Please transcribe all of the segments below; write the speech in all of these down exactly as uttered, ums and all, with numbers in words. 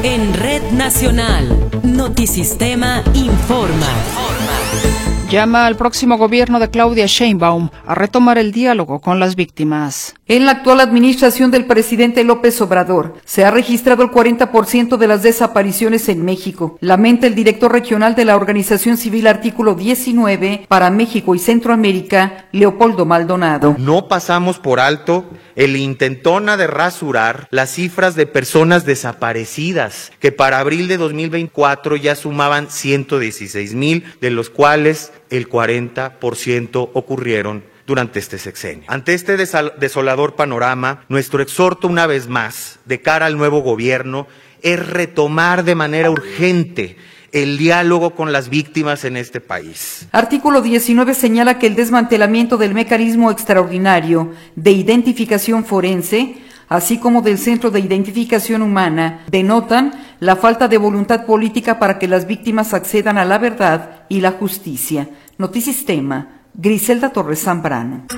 En Red Nacional, Notisistema informa. Llama al próximo gobierno de Claudia Sheinbaum a retomar el diálogo con las víctimas. En la actual administración del presidente López Obrador, se ha registrado el cuarenta por ciento de las desapariciones en México, lamenta el director regional de la Organización Civil Artículo diecinueve para México y Centroamérica, Leopoldo Maldonado. No pasamos por alto el intentona de rasurar las cifras de personas desaparecidas, que para abril de dos mil veinticuatro ya sumaban ciento dieciséis mil, de los cuales el cuarenta por ciento ocurrieron durante este sexenio. Ante este desolador panorama, nuestro exhorto una vez más, de cara al nuevo gobierno, es retomar de manera urgente el diálogo con las víctimas en este país. Artículo diecinueve señala que el desmantelamiento del mecanismo extraordinario de identificación forense, así como del Centro de Identificación Humana, denotan la falta de voluntad política para que las víctimas accedan a la verdad y la justicia. Notisistema, Griselda Torres Zambrano.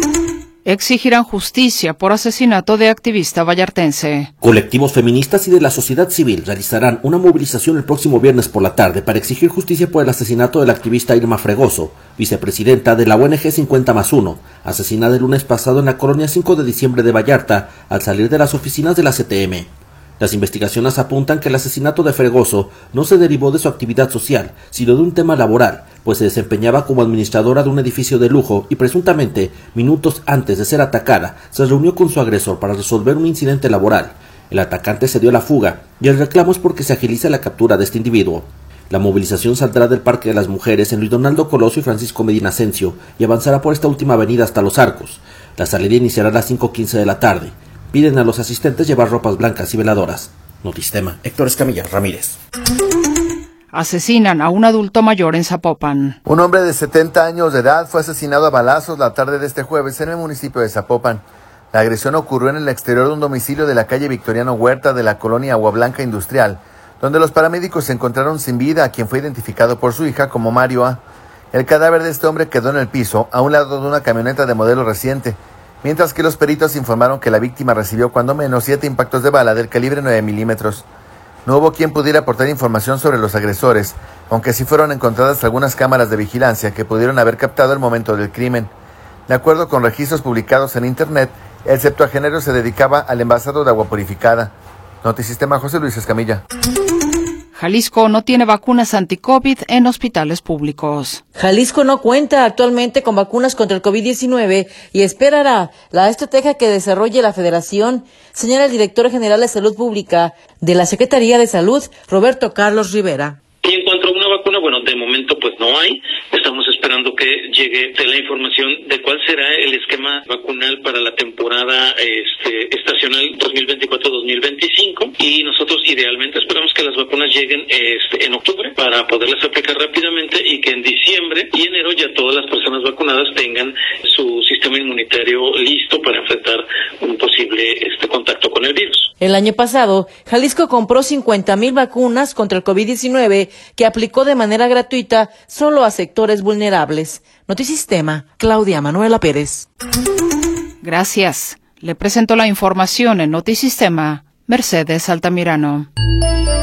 Exigirán justicia por asesinato de activista vallartense. Colectivos feministas y de la sociedad civil realizarán una movilización el próximo viernes por la tarde para exigir justicia por el asesinato de la activista Irma Fregoso, vicepresidenta de la O N G cincuenta más uno, asesinada el lunes pasado en la colonia cinco de diciembre de Vallarta al salir de las oficinas de la C T M. Las investigaciones apuntan que el asesinato de Fregoso no se derivó de su actividad social, sino de un tema laboral, pues se desempeñaba como administradora de un edificio de lujo y presuntamente, minutos antes de ser atacada, se reunió con su agresor para resolver un incidente laboral. El atacante se dio a la fuga y el reclamo es porque se agilice la captura de este individuo. La movilización saldrá del Parque de las Mujeres en Luis Donaldo Colosio y Francisco Medina Asensio y avanzará por esta última avenida hasta Los Arcos. La salida iniciará a las cinco quince de la tarde. Piden a los asistentes llevar ropas blancas y veladoras. Notisistema, Héctor Escamilla Ramírez. Asesinan a un adulto mayor en Zapopan. Un hombre de setenta años de edad fue asesinado a balazos la tarde de este jueves en el municipio de Zapopan. La agresión ocurrió en el exterior de un domicilio de la calle Victoriano Huerta de la colonia Agua Blanca Industrial, donde los paramédicos se encontraron sin vida a quien fue identificado por su hija como Mario A. El cadáver de este hombre quedó en el piso, a un lado de una camioneta de modelo reciente, mientras que los peritos informaron que la víctima recibió cuando menos siete impactos de bala del calibre nueve milímetros. No hubo quien pudiera aportar información sobre los agresores, aunque sí fueron encontradas algunas cámaras de vigilancia que pudieron haber captado el momento del crimen. De acuerdo con registros publicados en internet, el septuagenario se dedicaba al envasado de agua purificada. Notisistema, José Luis Escamilla. Jalisco no tiene vacunas anti-COVID en hospitales públicos. Jalisco no cuenta actualmente con vacunas contra el COVID diecinueve y esperará la estrategia que desarrolle la Federación, señala el director general de Salud Pública de la Secretaría de Salud, Roberto Carlos Rivera. Y en cuanto a una vacuna, bueno, de momento pues no hay. Estamos esperando que llegue la información de cuál será el esquema vacunal para la temporada este, estacional dos mil veinticuatro dos mil veinticinco y nosotros idealmente esperamos que las vacunas lleguen este, en octubre para poderlas aplicar rápidamente y que en diciembre y enero ya todas las personas vacunadas tengan su sistema inmunitario listo para enfrentar un posible este, contacto con el virus. El año pasado, Jalisco compró cincuenta mil vacunas contra el COVID diecinueve que aplicó de manera gratuita solo a sectores vulnerables. Notisistema, Claudia Manuela Pérez. Gracias. Le presento la información en Notisistema, Mercedes Altamirano.